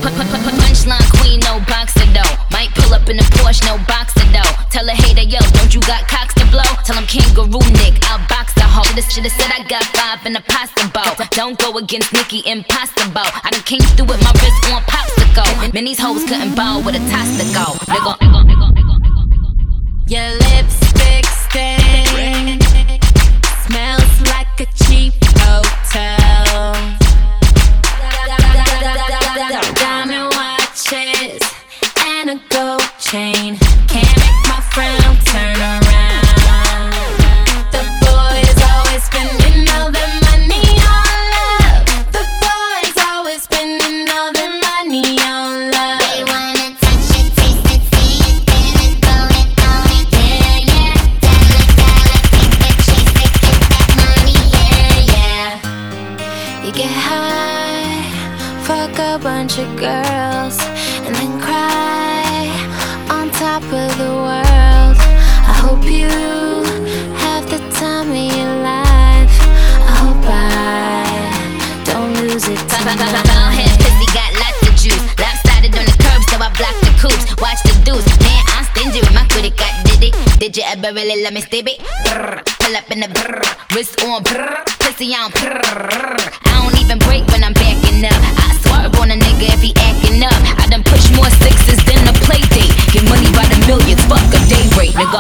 Punchline queen, no boxer though. Might pull up in a Porsche, no boxer though. Tell a hater, yo, don't you got cocks to blow? Tell him kangaroo Nick, I'll box the hoe. Shoulda said I got 5 in a pasta bowl. Don't go against Nicki, impossible. I done came through with my wrist on popsicle. Man, these hoes couldn't bowl with a toss to go. Your lipstick stain smells like a cheap hotel. Diamond watches and a gold chain can't make my frown turn around. The boys always spending all their money on love. The boys always spending all their money on love. They wanna touch it, taste it, see it, feel it, own it, yeah, yeah. Dollar, dollar, think it, chase it, get that money, yeah, yeah. You get high, fuck a bunch of girls, and then cry on top of the world. I hope you have the time of your life. I hope I don't lose it tonight. Ballhead pussy got lots of juice. Lopsided on the curb, so I block the coops. Watch the deuce, man, I'm stingy with my credit card. Did you ever really let me stay it? Pull up in the brr, wrist on brr, pussy on brr. I don't even break when I'm backing up. I swerve on a nigga if he acting up. I done push more sixes than a play date. Get money by the millions, fuck a day rate, nigga.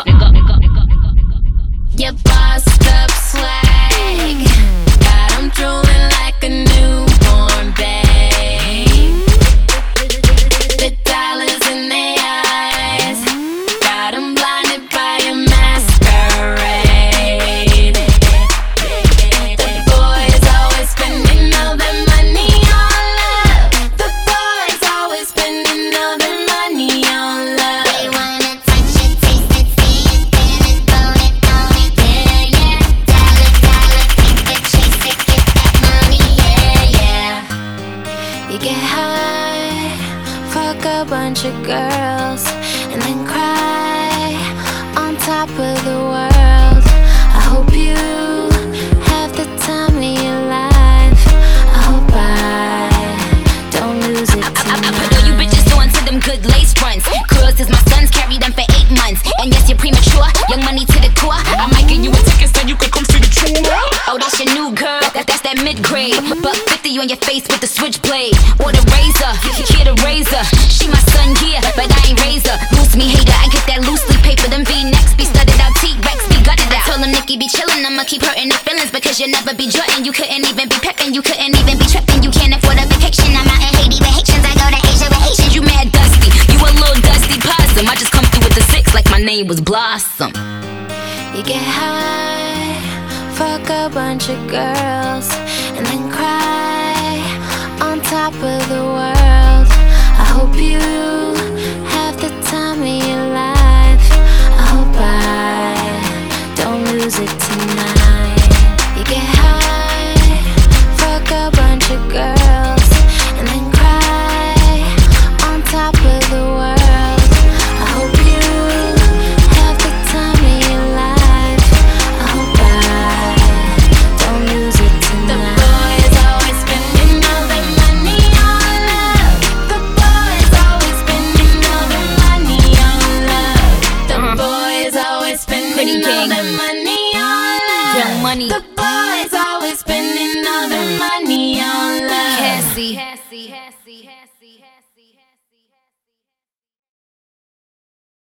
Your bossed up swag got 'em drooling like a newborn babe. The dollars in their eyes got 'em blinded by a masquerade. The boys always spending all their money on love. The boys always spending all their money on love. They wanna touch it, taste it, see it, feel it, own it, yeah, yeah. Dollar, dollar, think it, chase it, get that money, yeah, yeah. You get high, fuck a bunch of girls, and then cry on top of the world. I hope you have the time of your life. I hope I don't lose it I put all tonight. you bitches on to them good lace fronts. Curls is my sons, carry them for 8 months. And yes, you're premature, young money to the core. I might give you a ticket so you could come see the true. Oh, that's your new girl, that's that mid-grade. Buck 50 on your face with the switchblade. Or the razor, here the razor. She my son here, but I ain't razor. Loose me hater, I get that loosely paper. Them V-necks be studded out, T-Rex be gutted out. I told him Nicki be chillin', I'ma keep hurting the feelings. Because you never be jutting, you couldn't even be peppin'. You couldn't even be trippin', you can't afford a vacation. I'm out in Haiti with Haitians, I go to Asia with Haitians. You mad dusty, you a little dusty possum. I just come through with the 6 like my name was Blossom. You get high, fuck a bunch of girls, and then cry on top of the world. I hope you have the time of your life. I hope I don't lose it tonight. You get high, fuck a bunch of girls, and then cry on top of the world. I hope you have the time of your life. I hope I don't lose it tonight. The boys always spending all their money on love. The boys always spending all their money on love. The boys always spending all their money on love. Young money. The boys always spending all their money on love. Cassie.